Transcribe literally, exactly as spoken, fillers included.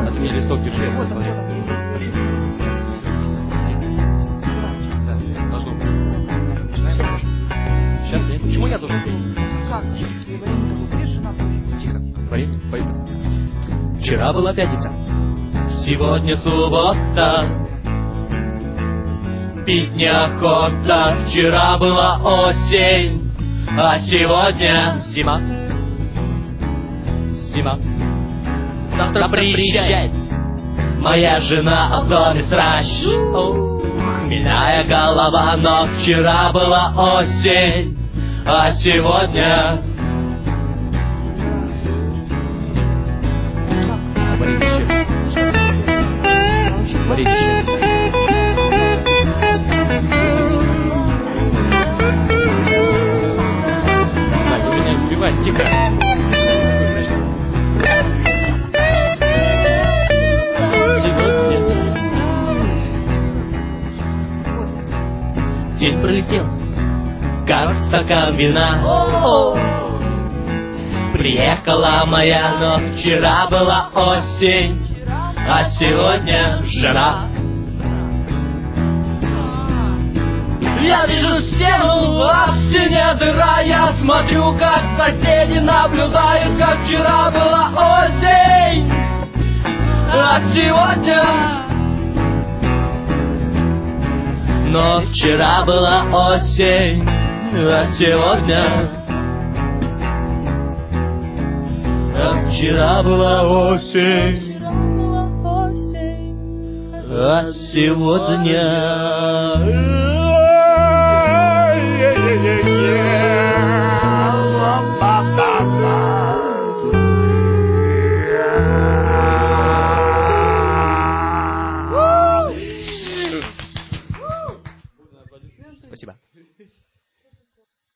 А ты мне листок держи, я посмотрю. Да, должно быть. Сейчас я... Почему я должен петь? Как? Тихо. Поехали, поехали. Вчера была пятница. Сегодня суббота. Пить неохота. Вчера была осень, а сегодня зима. Зима. Завтра приезжает моя жена, а в доме срач. Хмельная голова, но вчера была осень, а сегодня... Вареничек. Вареничек. Так, вы меня сбиваете, тихо. День пролетел, как стакан вина. О-о-о. Приехала моя, но вчера была осень, а сегодня жара. Я вижу стену, а в стене дыра. Я смотрю, как соседи наблюдают, как вчера была осень, а сегодня... Но вчера была осень, а сегодня... А вчера была осень, а сегодня...